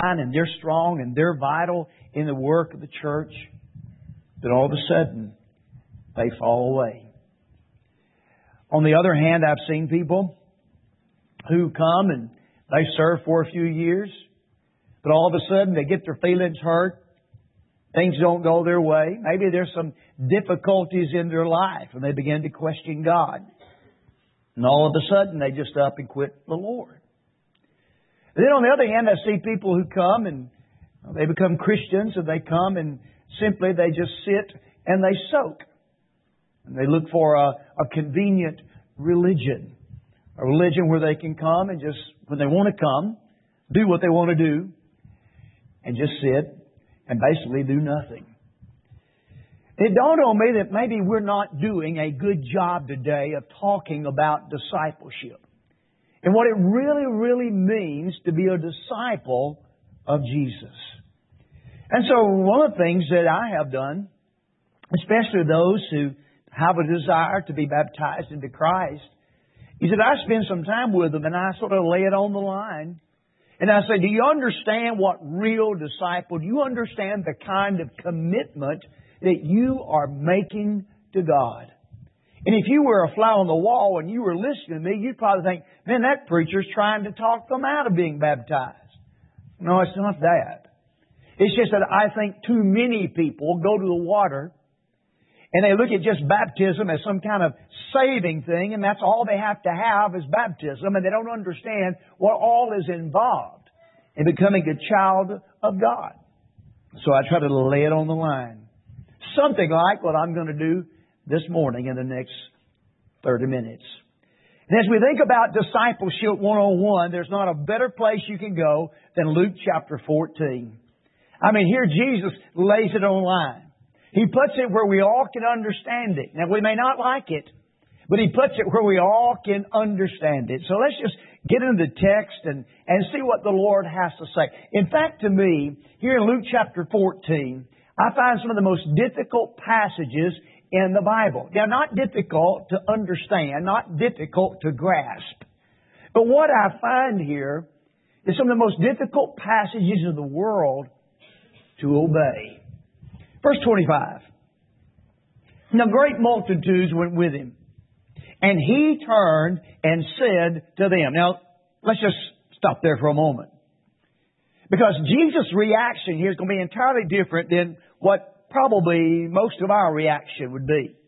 fine and they're strong and they're vital in the work of the church. But all of a sudden, they fall away. On the other hand, I've seen people who come and they serve for a few years, but all of a sudden they get their feelings hurt. Things don't go their way. Maybe there's some difficulties in their life and they begin to question God. And all of a sudden they just up and quit the Lord. And then on the other hand, I see people who come and they become Christians and they come and simply they just sit and they soak. And they look for a convenient religion. A religion where they can come and just, when they want to come, do what they want to do and just sit and basically do nothing. It dawned on me that maybe we're not doing a good job today of talking about discipleship and what it really, really means to be a disciple of Jesus. And so one of the things that I have done, especially those who have a desire to be baptized into Christ, is that I spend some time with them and I sort of lay it on the line. And I say, do you understand what real disciple, do you understand the kind of commitment that you are making to God? And if you were a fly on the wall and you were listening to me, you'd probably think, man, that preacher's trying to talk them out of being baptized. No, it's not that. It's just that I think too many people go to the water and they look at just baptism as some kind of saving thing, and that's all they have to have is baptism, and they don't understand what all is involved in becoming a child of God. So I try to lay it on the line. Something like what I'm going to do this morning in the next 30 minutes. And as we think about discipleship 101, there's not a better place you can go than Luke chapter 14. I mean, here Jesus lays it on the line. He puts it where we all can understand it. Now, we may not like it, but He puts it where we all can understand it. So let's just get into the text and see what the Lord has to say. In fact, to me, here in Luke chapter 14, I find some of the most difficult passages in the Bible. They're not difficult to understand, not difficult to grasp. But what I find here is some of the most difficult passages in the world to obey. Verse 25. Now great multitudes went with Him, and He turned and said to them. Now, let's just stop there for a moment. Because Jesus' reaction here is going to be entirely different than what probably most of our reaction would be.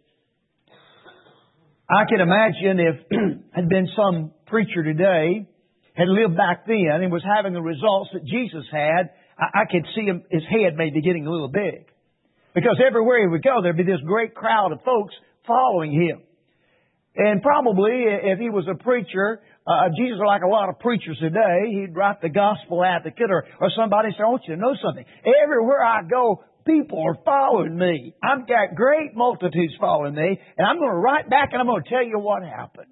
I can imagine if had been some preacher today, had lived back then and was having the results that Jesus had, I could see his head maybe getting a little big. Because everywhere he would go, there'd be this great crowd of folks following Him. And probably, if he was a preacher, Jesus, like a lot of preachers today, he'd write the Gospel Advocate or somebody say, I want you to know something. Everywhere I go, people are following me. I've got great multitudes following me, and I'm going to write back and I'm going to tell you what happens.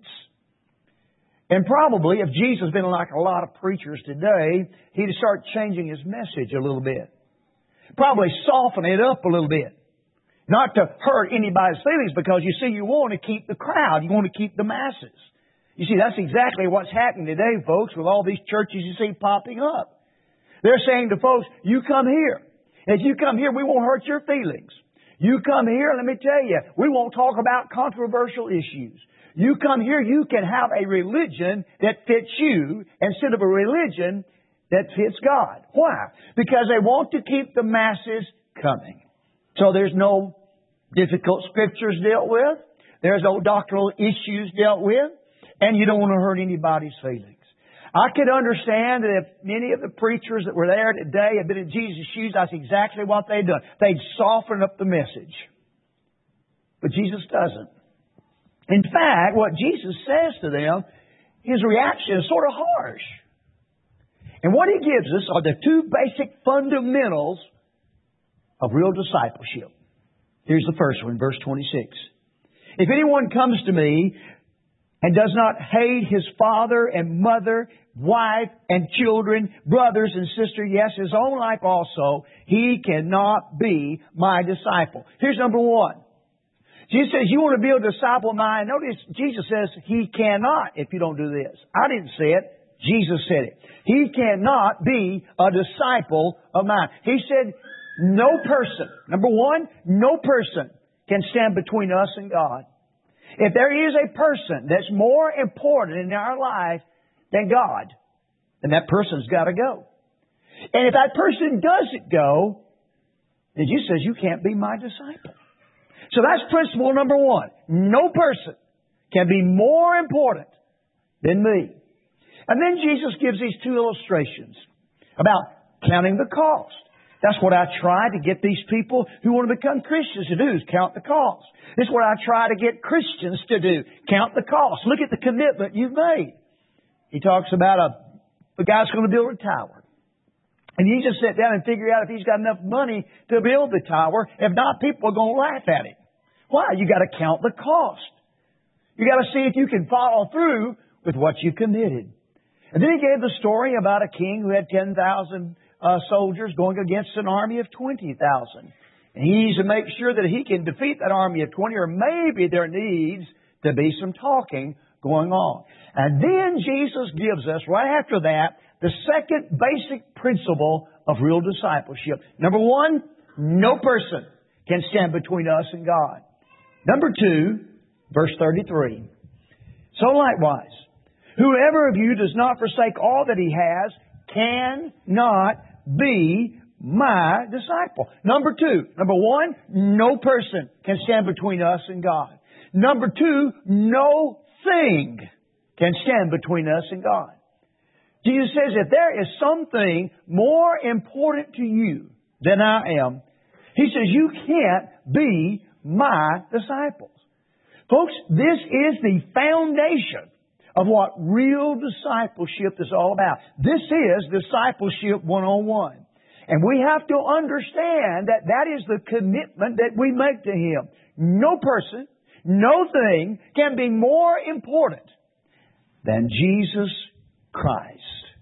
And probably, if Jesus had been like a lot of preachers today, he'd start changing his message a little bit. Probably soften it up a little bit. Not to hurt anybody's feelings, because you see, you want to keep the crowd. You want to keep the masses. You see, that's exactly what's happening today, folks, with all these churches you see popping up. They're saying to folks, you come here. If you come here, we won't hurt your feelings. You come here, let me tell you, we won't talk about controversial issues. You come here, you can have a religion that fits you instead of a religion that fits God. Why? Because they want to keep the masses coming. So there's no difficult scriptures dealt with. There's no doctrinal issues dealt with. And you don't want to hurt anybody's feelings. I could understand that if many of the preachers that were there today had been in Jesus' shoes, that's exactly what they'd done. They'd soften up the message. But Jesus doesn't. In fact, what Jesus says to them, His reaction is sort of harsh. And what He gives us are the two basic fundamentals of real discipleship. Here's the first one, verse 26. If anyone comes to me and does not hate his father and mother, wife and children, brothers and sisters, yes, his own life also, he cannot be my disciple. Here's number one. Jesus says, you want to be a disciple of mine. Notice Jesus says he cannot if you don't do this. I didn't say it. Jesus said it. He cannot be a disciple of mine. He said, no person, number one, no person can stand between us and God. If there is a person that's more important in our life than God, then that person's got to go. And if that person doesn't go, then Jesus says, you can't be my disciple. So that's principle number one. No person can be more important than me. And then Jesus gives these two illustrations about counting the cost. That's what I try to get these people who want to become Christians to do, is count the cost. This is what I try to get Christians to do, count the cost. Look at the commitment you've made. He talks about a guy's going to build a tower. And you just sit down and figure out if he's got enough money to build the tower. If not, people are going to laugh at him. Why? You got to count the cost. You got to see if you can follow through with what you committed. And then he gave the story about a king who had 10,000 soldiers going against an army of 20,000. And he needs to make sure that he can defeat that army of 20, or maybe there needs to be some talking going on. And then Jesus gives us, right after that, the second basic principle of real discipleship. Number one, no person can stand between us and God. Number two, verse 33. So likewise, whoever of you does not forsake all that he has cannot be my disciple. Number one, no person can stand between us and God. Number two, no thing can stand between us and God. Jesus says, if there is something more important to you than I am, He says, you can't be my disciples. Folks, this is the foundation of what real discipleship is all about. This is discipleship 101. And we have to understand that that is the commitment that we make to Him. No person, no thing can be more important than Jesus Christ.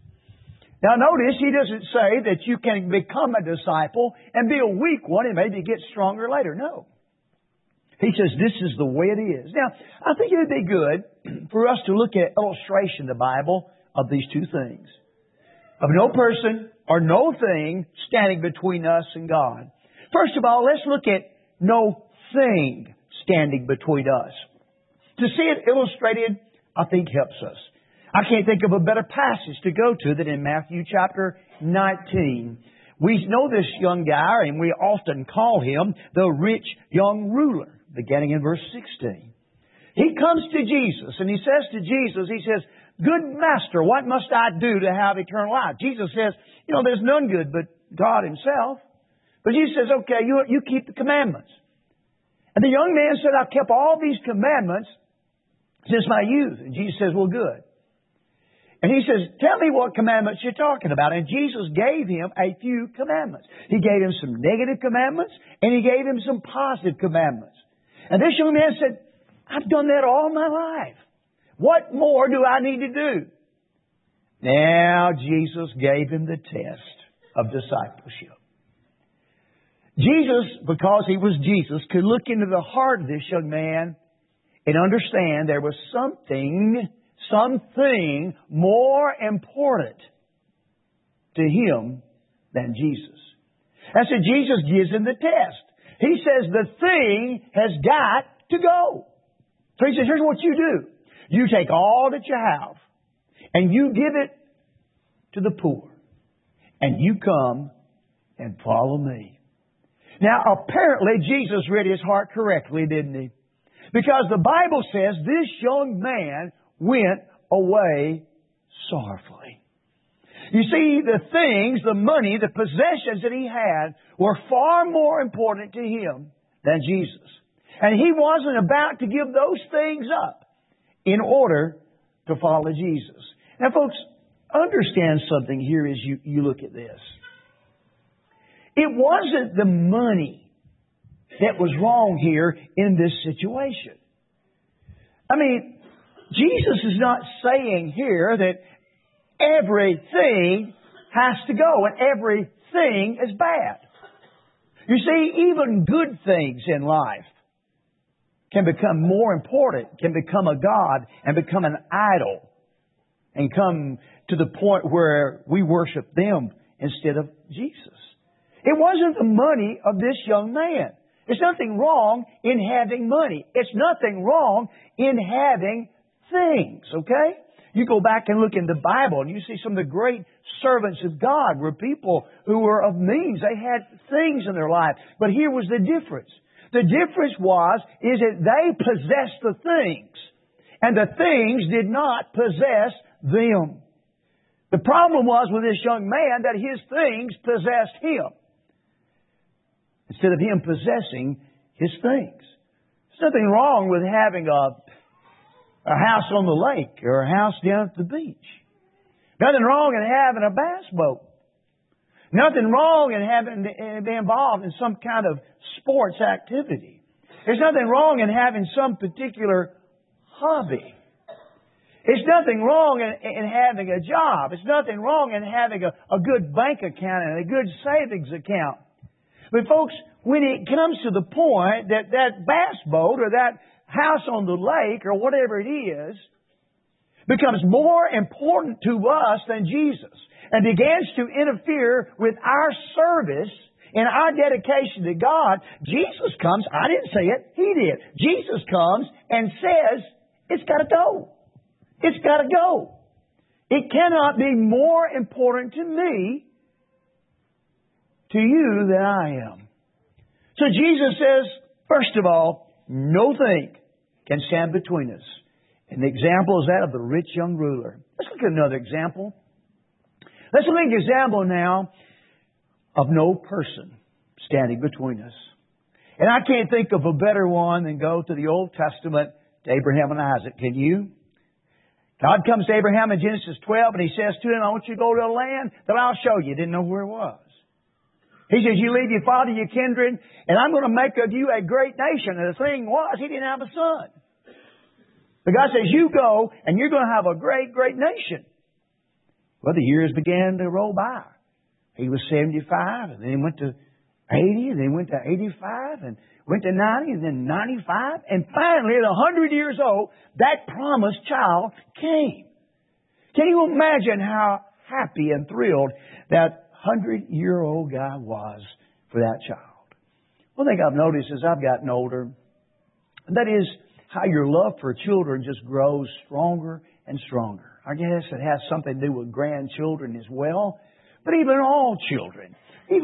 Now notice, He doesn't say that you can become a disciple and be a weak one and maybe get stronger later. No. He says this is the way it is. Now, I think it would be good for us to look at illustration in the Bible of these two things. Of no person or no thing standing between us and God. First of all, let's look at no thing standing between us. To see it illustrated, I think helps us. I can't think of a better passage to go to than in Matthew chapter 19. We know this young guy, and we often call him the rich young ruler, beginning in verse 16. He comes to Jesus, and he says to Jesus, he says, "Good master, what must I do to have eternal life?" Jesus says, there's none good but God Himself. But Jesus says, okay, you keep the commandments. And the young man said, I've kept all these commandments since my youth. And Jesus says, well, good. And he says, tell me what commandments you're talking about. And Jesus gave him a few commandments. He gave him some negative commandments, and He gave him some positive commandments. And this young man said, I've done that all my life. What more do I need to do? Now Jesus gave him the test of discipleship. Jesus, because He was Jesus, could look into the heart of this young man and understand there was something more important to him than Jesus. And so Jesus gives him the test. He says the thing has got to go. So He says, here's what you do. You take all that you have and you give it to the poor. And you come and follow me. Now, apparently Jesus read his heart correctly, didn't he? Because the Bible says this young man went away sorrowfully. You see, the things, the money, the possessions that he had were far more important to him than Jesus. And he wasn't about to give those things up in order to follow Jesus. Now, folks, understand something here as you look at this. It wasn't the money that was wrong here in this situation. I mean, Jesus is not saying here that everything has to go and everything is bad. You see, even good things in life can become more important, can become a god and become an idol and come to the point where we worship them instead of Jesus. It wasn't the money of this young man. There's nothing wrong in having money. It's nothing wrong in having things, okay? You go back and look in the Bible and you see some of the great servants of God were people who were of means. They had things in their life. But here was the difference. The difference is that they possessed the things, and the things did not possess them. The problem was with this young man that his things possessed him, instead of him possessing his things. There's nothing wrong with having a house on the lake or a house down at the beach. Nothing wrong in having a bass boat. Nothing wrong in having to be involved in some kind of sports activity. There's nothing wrong in having some particular hobby. It's nothing wrong in having a job. It's nothing wrong in having a good bank account and a good savings account. But folks, when it comes to the point that bass boat or that house on the lake or whatever it is becomes more important to us than Jesus and begins to interfere with our service and our dedication to God, Jesus comes. I didn't say it. He did. Jesus comes and says, it's got to go. It's got to go. It cannot be more important to me, to you, than I am. So Jesus says, first of all, no thing can stand between us. And the example is that of the rich young ruler. Let's look at another example. Let's look at an example now of no person standing between us. And I can't think of a better one than go to the Old Testament, to Abraham and Isaac. Can you? God comes to Abraham in Genesis 12 and He says to him, I want you to go to a land that I'll show you. Didn't know where it was. He says, you leave your father, your kindred, and I'm going to make of you a great nation. And the thing was, he didn't have a son. But God says, you go, and you're going to have a great, great nation. Well, the years began to roll by. He was 75, and then he went to 80, and then he went to 85, and went to 90, and then 95. And finally, at 100 years old, that promised child came. Can you imagine how happy and thrilled that 100-year-old guy was for that child? One thing I've noticed as I've gotten older, and that is how your love for children just grows stronger and stronger. I guess it has something to do with grandchildren as well. But even all children,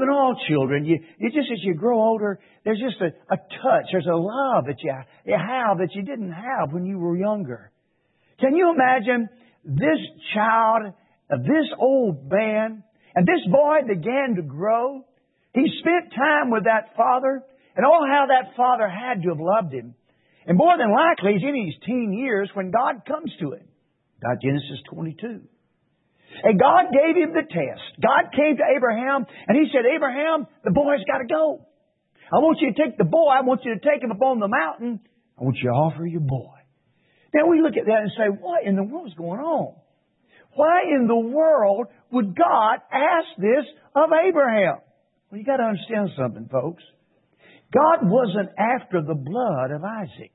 you just, as you grow older, there's just a touch, there's a love that you have that you didn't have when you were younger. Can you imagine this child, this old man, and this boy began to grow? He spent time with that father, and oh, how that father had to have loved him. And more than likely, he's in his teen years when God comes to him. Genesis 22. And God gave him the test. God came to Abraham and He said, Abraham, the boy's got to go. I want you to take the boy. I want you to take him up on the mountain. I want you to offer your boy. Now we look at that and say, what in the world is going on? Why in the world would God ask this of Abraham? Well, you got to understand something, folks. God wasn't after the blood of Isaac.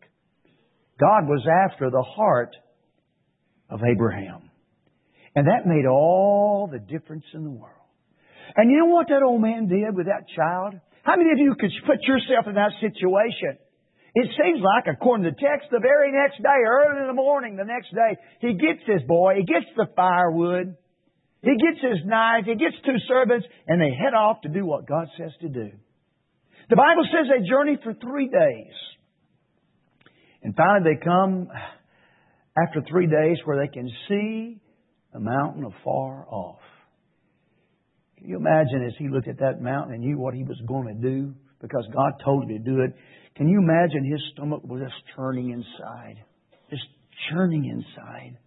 God was after the heart of Abraham. And that made all the difference in the world. And you know what that old man did with that child? How many of you could put yourself in that situation? It seems like, according to the text, the very next day, early in the morning, the next day, he gets his boy, he gets the firewood, he gets his knife, he gets two servants, and they head off to do what God says to do. The Bible says they journey for 3 days. And finally they come after 3 days where they can see the mountain afar off. Can you imagine as he looked at that mountain and knew what he was going to do because God told him to do it? Can you imagine his stomach was just churning inside? Just churning inside.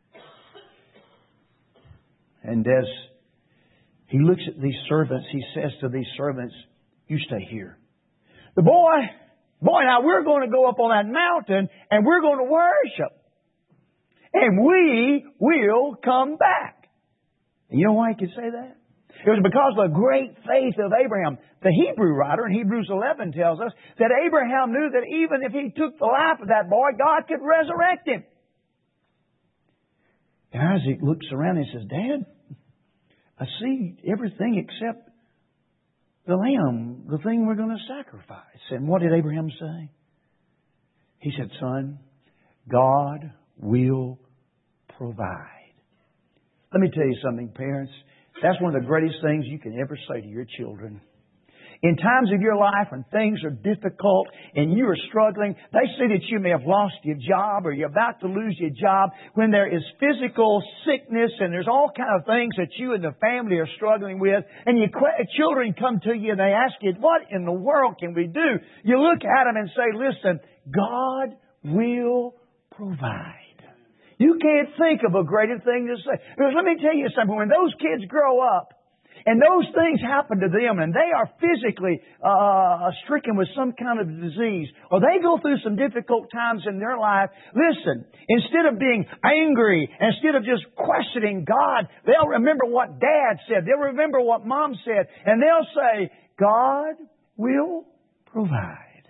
And as he looks at these servants, he says to these servants, you stay here. The boy, now we're going to go up on that mountain and we're going to worship. And we will come back. And you know why he could say that? It was because of the great faith of Abraham. The Hebrew writer in Hebrews 11 tells us that Abraham knew that even if he took the life of that boy, God could resurrect him. And Isaac looks around and says, Dad, I see everything except the lamb, the thing we're going to sacrifice. And what did Abraham say? He said, Son, God will provide. Let me tell you something, parents. That's one of the greatest things you can ever say to your children. In times of your life when things are difficult and you are struggling, they see that you may have lost your job or you're about to lose your job, when there is physical sickness and there's all kind of things that you and the family are struggling with, and your children come to you and they ask you, what in the world can we do? You look at them and say, listen, God will provide. You can't think of a greater thing to say. Because let me tell you something, when those kids grow up, and those things happen to them, and they are physically stricken with some kind of disease, or they go through some difficult times in their life, listen, instead of being angry, instead of just questioning God, they'll remember what Dad said, they'll remember what Mom said, and they'll say, God will provide.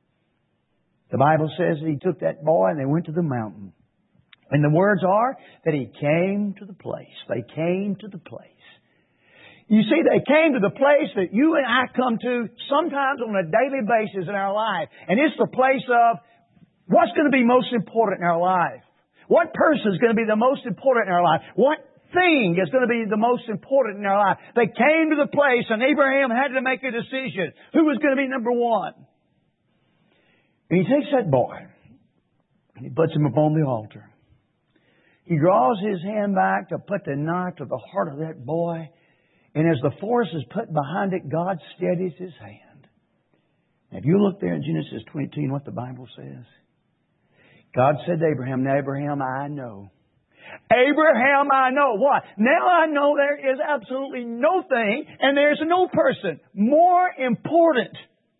The Bible says that He took that boy and they went to the mountain. And the words are that He came to the place. They came to the place. You see, they came to the place that you and I come to sometimes on a daily basis in our life. And it's the place of what's going to be most important in our life. What person is going to be the most important in our life? What thing is going to be the most important in our life? They came to the place and Abraham had to make a decision. Who was going to be number one? And he takes that boy and he puts him upon the altar. He draws his hand back to put the knife to the heart of that boy. And as the force is put behind it, God steadies His hand. Now, if you look there in Genesis 22 and what the Bible says, God said to Abraham, now Abraham, I know. Abraham, I know. What? Now I know there is absolutely no thing and there's no person more important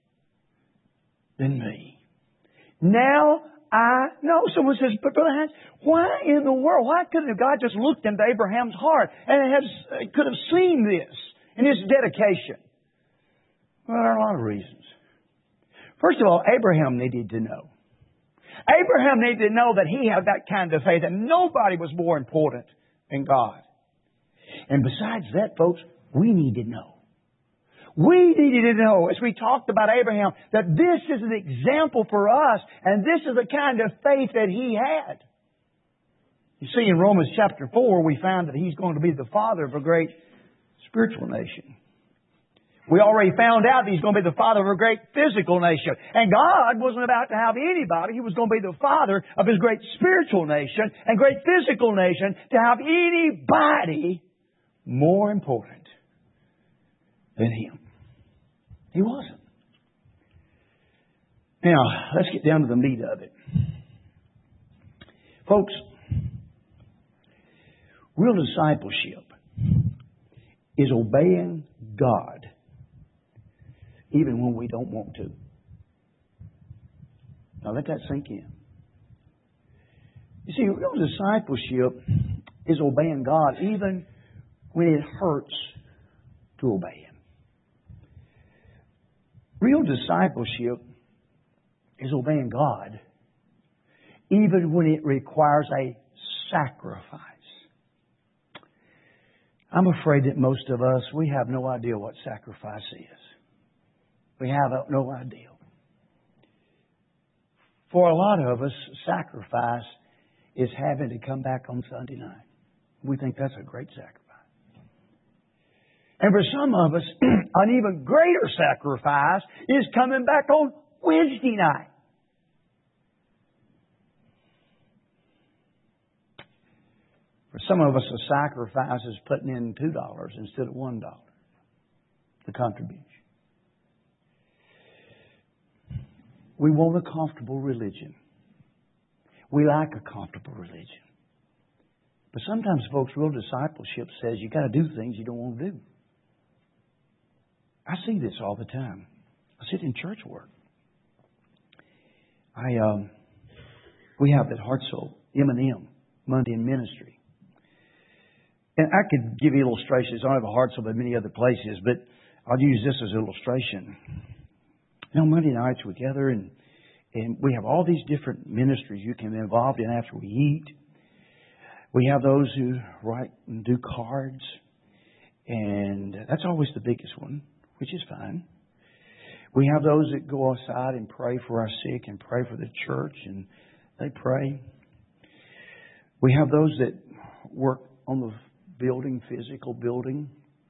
than me. Now I know. Someone says, but Brother Hans, why in the world? Why couldn't God just looked into Abraham's heart and could have seen this in his dedication? Well, there are a lot of reasons. First of all, Abraham needed to know. Abraham needed to know that he had that kind of faith, and nobody was more important than God. And besides that, folks, we need to know. We needed to know, as we talked about Abraham, that this is an example for us, and this is the kind of faith that he had. You see, in Romans chapter 4, we found that he's going to be the father of a great spiritual nation. We already found out that he's going to be the father of a great physical nation. And God wasn't about to have anybody. He was going to be the father of His great spiritual nation and great physical nation, to have anybody more important than Him. He wasn't. Now, let's get down to the meat of it. Folks, real discipleship is obeying God even when we don't want to. Now let that sink in. You see, real discipleship is obeying God even when it hurts to obey Him. Real discipleship is obeying God even when it requires a sacrifice. I'm afraid that most of us, we have no idea what sacrifice is. We have no idea. For a lot of us, sacrifice is having to come back on Sunday night. We think that's a great sacrifice. And for some of us, an even greater sacrifice is coming back on Wednesday night. For some of us, a sacrifice is putting in $2 instead of $1, the contribution. We want a comfortable religion. We like a comfortable religion. But sometimes, folks, real discipleship says you got to do things you don't want to do. I see this all the time. I sit in church work. We have at Hartselle, M&M, Monday in Ministry. And I could give you illustrations. I don't have a Hartselle but many other places, but I'll use this as an illustration. You know, Monday nights we gather and we have all these different ministries you can be involved in after we eat. We have those who write and do cards, and that's always the biggest one, which is fine. We have those that go outside and pray for our sick and pray for the church, and they pray. We have those that work on the building, physical building.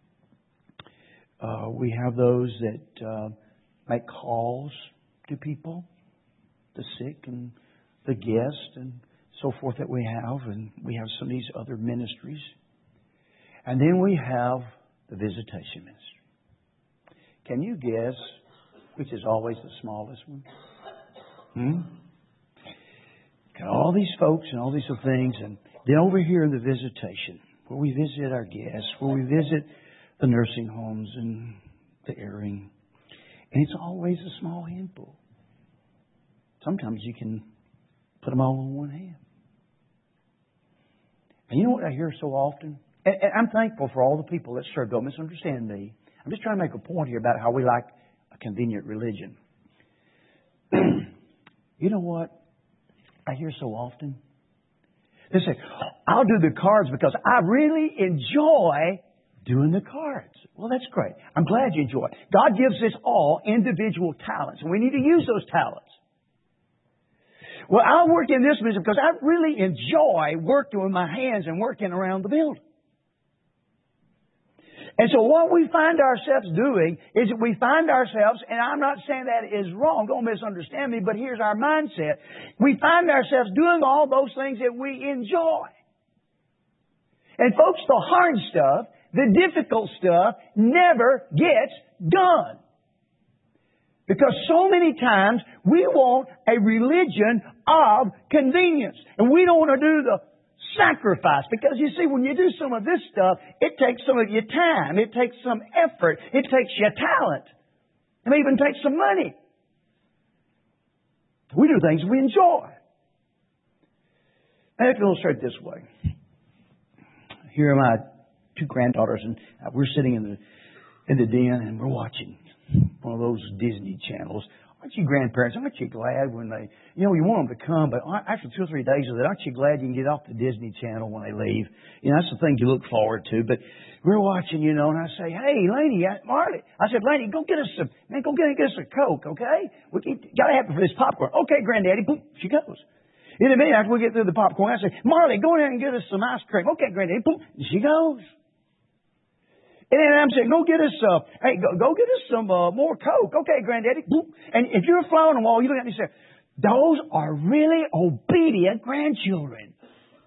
We have those that make calls to people, the sick and the guests and so forth that we have. And we have some of these other ministries. And then we have the visitation ministry. Can you guess which is always the smallest one? Got all these folks and all these other things. And then over here in the visitation, where we visit our guests, where we visit the nursing homes and the airing. And it's always a small handful. Sometimes you can put them all in one hand. And you know what I hear so often? And I'm thankful for all the people that serve. Don't misunderstand me. I'm just trying to make a point here about how we like a convenient religion. You know what I hear so often? They say, I'll do the cards because I really enjoy doing the cards. Well, that's great. I'm glad you enjoy it. God gives us all individual talents, and we need to use those talents. Well, I work in this business because I really enjoy working with my hands and working around the building. And so what we find ourselves doing is that we find ourselves, and I'm not saying that is wrong, don't misunderstand me, but here's our mindset. We find ourselves doing all those things that we enjoy. And folks, the hard stuff, the difficult stuff never gets done. Because so many times we want a religion of convenience. And we don't want to do the sacrifice. Because you see, when you do some of this stuff, it takes some of your time. It takes some effort. It takes your talent. It even takes some money. We do things we enjoy. I have to illustrate this way. Here are my two granddaughters, and we're sitting in the den, and we're watching one of those Disney channels. Aren't you grandparents, aren't you glad when they, you want them to come, but after 2 or 3 days of that, aren't you glad you can get off the Disney Channel when they leave? That's the thing you look forward to. But we're watching, and I say, hey, Laney, Marley. I said, Laney, go get us a Coke, okay? Got to have it for this popcorn. Okay, Granddaddy. Boom, she goes. In a minute, after we get through the popcorn, I say, Marley, go in there and get us some ice cream. Okay, Granddaddy. Boom, she goes. And then I'm saying, go get us some more Coke. Okay, Granddaddy. Boop. And if you're a fly on the wall, you look at me and say, those are really obedient grandchildren.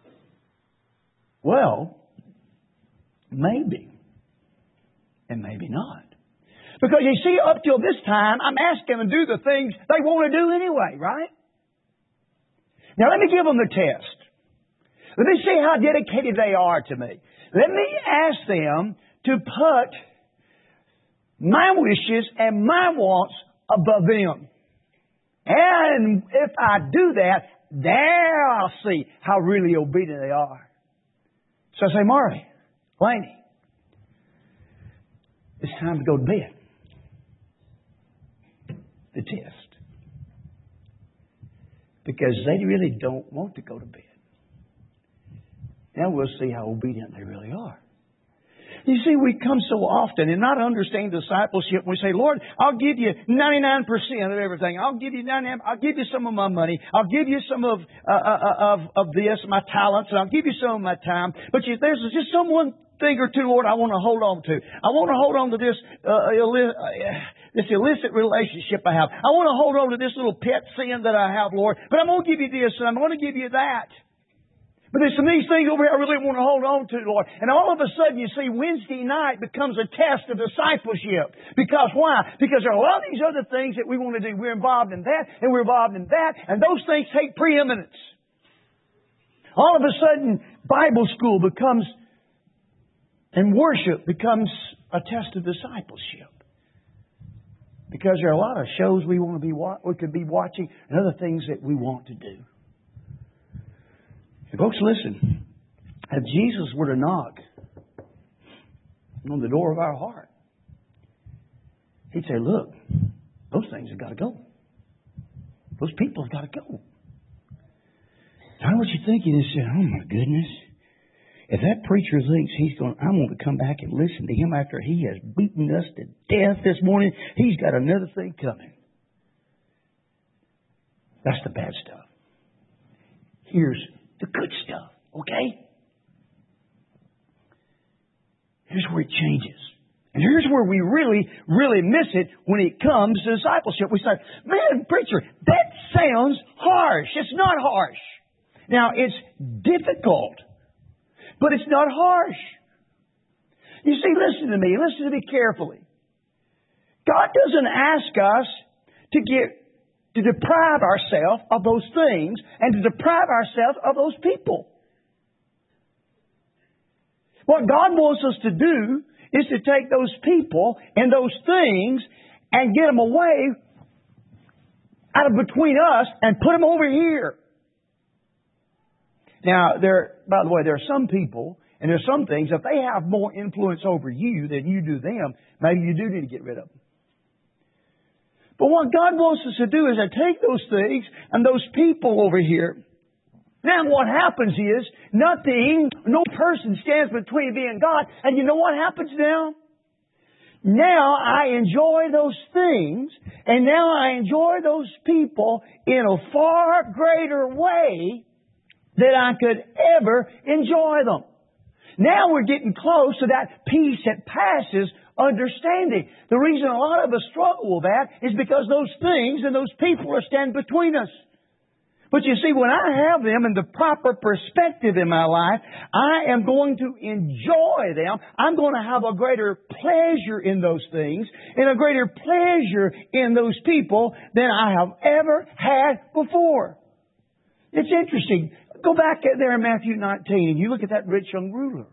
Well, maybe. And maybe not. Because you see, up till this time, I'm asking them to do the things they want to do anyway, right? Now, let me give them the test. Let me see how dedicated they are to me. Let me ask them to put my wishes and my wants above them. And if I do that, there I'll see how really obedient they are. So I say, Marley, Laney, it's time to go to bed. The test. Because they really don't want to go to bed. Now we'll see how obedient they really are. You see, we come so often and not understand discipleship. We say, Lord, I'll give you 99% of everything. I'll give you 99%. I'll give you some of my money. I'll give you some of this, my talents, and I'll give you some of my time. But there's just some one thing or two, Lord, I want to hold on to. I want to hold on to this illicit relationship I have. I want to hold on to this little pet sin that I have, Lord. But I'm going to give you this, and I'm going to give you that. But there's some of these things over here I really want to hold on to, Lord. And all of a sudden, you see, Wednesday night becomes a test of discipleship. Because why? Because there are a lot of these other things that we want to do. We're involved in that, and we're involved in that, and those things take preeminence. All of a sudden, Bible school becomes, and worship becomes a test of discipleship. Because there are a lot of shows we could be watching, and other things that we want to do. And folks, listen. If Jesus were to knock on the door of our heart, He'd say, look, those things have got to go. Those people have got to go. I know what you're thinking is, oh my goodness, If that preacher thinks I'm going to come back and listen to him after he has beaten us to death this morning, he's got another thing coming. That's the bad stuff. Here's the good stuff, okay? Here's where it changes. And here's where we really, really miss it when it comes to discipleship. We say, man, preacher, that sounds harsh. It's not harsh. Now, it's difficult, but it's not harsh. You see, listen to me carefully. God doesn't ask us to deprive ourselves of those things and to deprive ourselves of those people. What God wants us to do is to take those people and those things and get them away out of between us and put them over here. Now, by the way, there are some people and there are some things, if they have more influence over you than you do them, maybe you do need to get rid of them. But what God wants us to do is to take those things and those people over here. Now what happens is, no person stands between me and God. And you know what happens now? Now I enjoy those things, and now I enjoy those people in a far greater way than I could ever enjoy them. Now we're getting close to that peace that passes understanding. The reason a lot of us struggle with that is because those things and those people are standing between us. But you see, when I have them in the proper perspective in my life, I am going to enjoy them. I'm going to have a greater pleasure in those things and a greater pleasure in those people than I have ever had before. It's interesting. Go back there in Matthew 19 and you look at that rich young ruler.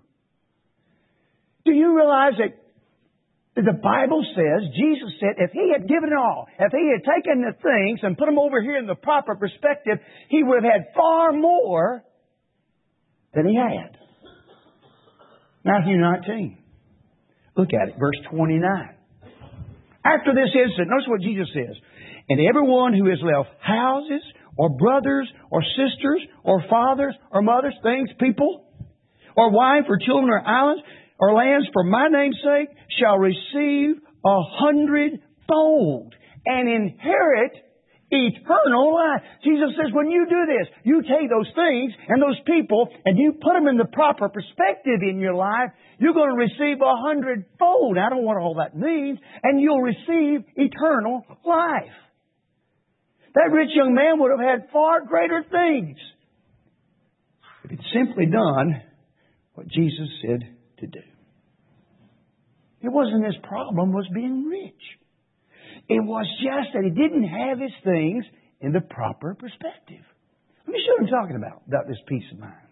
Do you realize that the Bible says, Jesus said, if He had given it all, if He had taken the things and put them over here in the proper perspective, He would have had far more than He had. Matthew 19. Look at it, verse 29. After this incident, notice what Jesus says. And everyone who has left houses, or brothers, or sisters, or fathers, or mothers, things, people, or wife, or children, or islands, or lands for my name's sake shall receive 100-fold and inherit eternal life. Jesus says, when you do this, you take those things and those people and you put them in the proper perspective in your life, you're going to receive 100-fold. I don't know what all that means. And you'll receive eternal life. That rich young man would have had far greater things if he'd simply done what Jesus said to do. It wasn't his problem was being rich. It was just that he didn't have his things in the proper perspective. Let me show you what I'm talking about this peace of mind.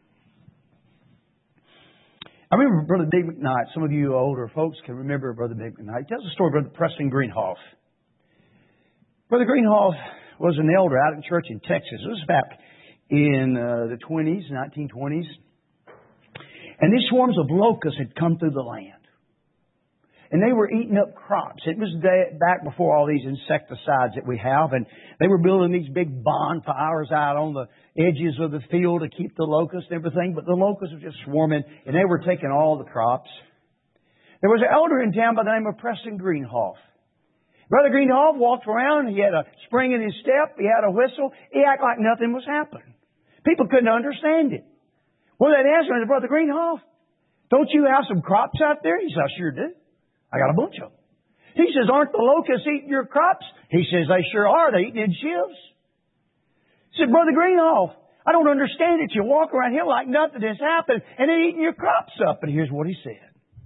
I remember Brother Dick McKnight. Some of you older folks can remember Brother Dick McKnight. He tells the story of Brother Preston Greenhoff. Brother Greenhoff was an elder out in church in Texas. It was back in the 1920s. And these swarms of locusts had come through the land. And they were eating up crops. It was back before all these insecticides that we have. And they were building these big bonfires out on the edges of the field to keep the locusts and everything. But the locusts were just swarming, and they were taking all the crops. There was an elder in town by the name of Preston Greenhoff. Brother Greenhoff walked around. He had a spring in his step. He had a whistle. He acted like nothing was happening. People couldn't understand it. Well, they'd ask him, Brother Greenhoff, don't you have some crops out there? He said, I sure do. I got a bunch of them. He says, aren't the locusts eating your crops? He says, they sure are. They're eating in shifts. He said, Brother Greenhoff, I don't understand it. You walk around here like nothing has happened and they're eating your crops up. And here's what he said.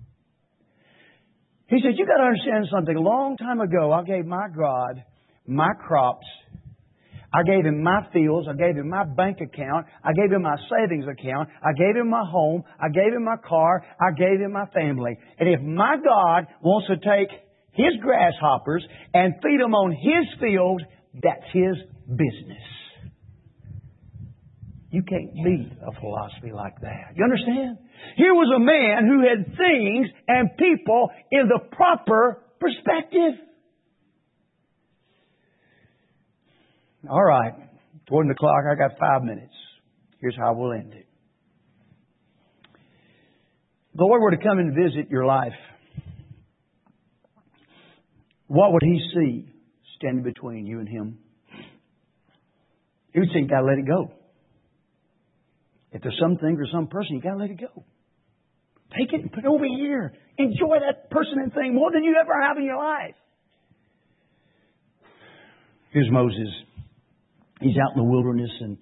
He said, you got to understand something. A long time ago, I gave my God my crops. I gave Him my fields. I gave Him my bank account. I gave Him my savings account. I gave Him my home. I gave Him my car. I gave Him my family. And if my God wants to take His grasshoppers and feed them on His field, that's His business. You can't beat a philosophy like that. You understand? Here was a man who had things and people in the proper perspective. All right. According to the clock, I got 5 minutes. Here's how we'll end it. the Lord were to come and visit your life, what would He see standing between you and Him? He would say, you got to let it go. If there's something or some person, you got to let it go. Take it and put it over here. Enjoy that person and thing more than you ever have in your life. Here's Moses. He's out in the wilderness, and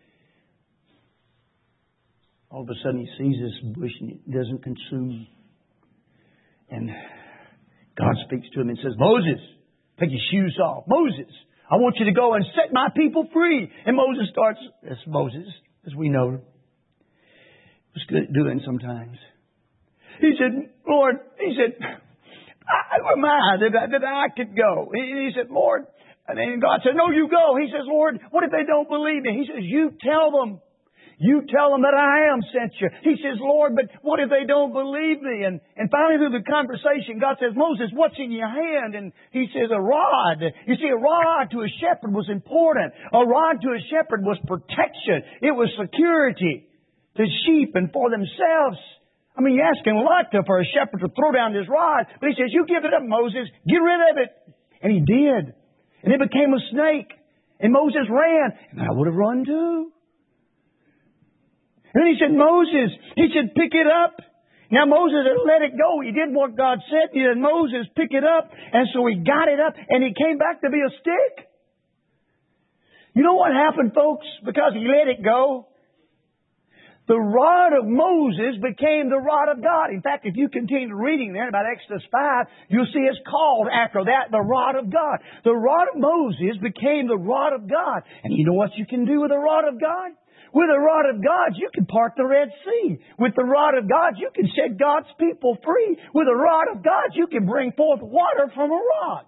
all of a sudden he sees this bush and it doesn't consume. And God speaks to him and says, Moses, take your shoes off. Moses, I want you to go and set my people free. And Moses starts, that's Moses, as we know, was good at doing sometimes. He said, Lord, he said, I am I that I could go? He said, Lord, and then God said, no, you go. He says, Lord, what if they don't believe me? He says, you tell them. You tell them that I am sent you. He says, Lord, but what if they don't believe me? And finally through the conversation, God says, Moses, what's in your hand? And he says, a rod. You see, a rod to a shepherd was important. A rod to a shepherd was protection. It was security to sheep and for themselves. I mean, you're asking a lot for a shepherd to throw down this rod. But he says, you give it up, Moses. Get rid of it. And he did. And it became a snake. And Moses ran. And I would have run too. And then he said, Moses, he said, pick it up. Now Moses had let it go. He did what God said. He said, Moses, pick it up. And so he got it up and he came back to be a stick. You know what happened, folks? Because he let it go. The rod of Moses became the rod of God. In fact, if you continue reading there about Exodus 5, you'll see it's called after that the rod of God. The rod of Moses became the rod of God. And you know what you can do with the rod of God? With the rod of God, you can part the Red Sea. With the rod of God, you can set God's people free. With the rod of God, you can bring forth water from a rock.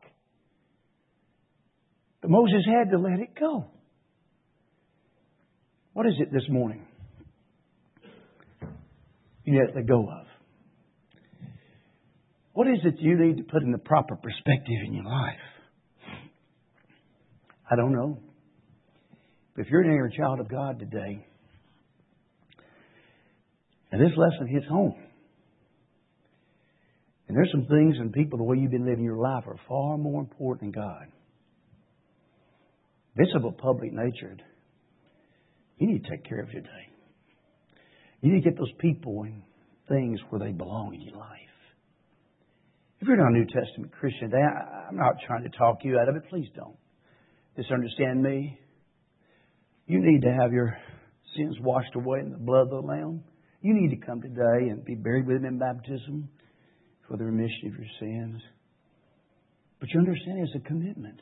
But Moses had to let it go. What is it this morning you have to let go of? What is it you need to put in the proper perspective in your life? I don't know. But if you're an a child of God today, and this lesson hits home, and there's some things and people, the way you've been living your life, are far more important than God. If it's of a public nature, you need to take care of it today. You need to get those people and things where they belong in your life. If you're not a New Testament Christian today, I'm not trying to talk you out of it. Please don't misunderstand me. You need to have your sins washed away in the blood of the Lamb. You need to come today and be buried with Him in baptism for the remission of your sins. But you understand it's a commitment.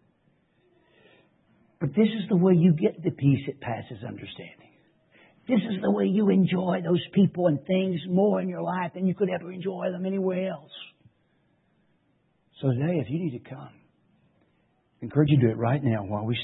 But this is the way you get the peace that passes understanding. This is the way you enjoy those people and things more in your life than you could ever enjoy them anywhere else. So today, if you need to come, I encourage you to do it right now while we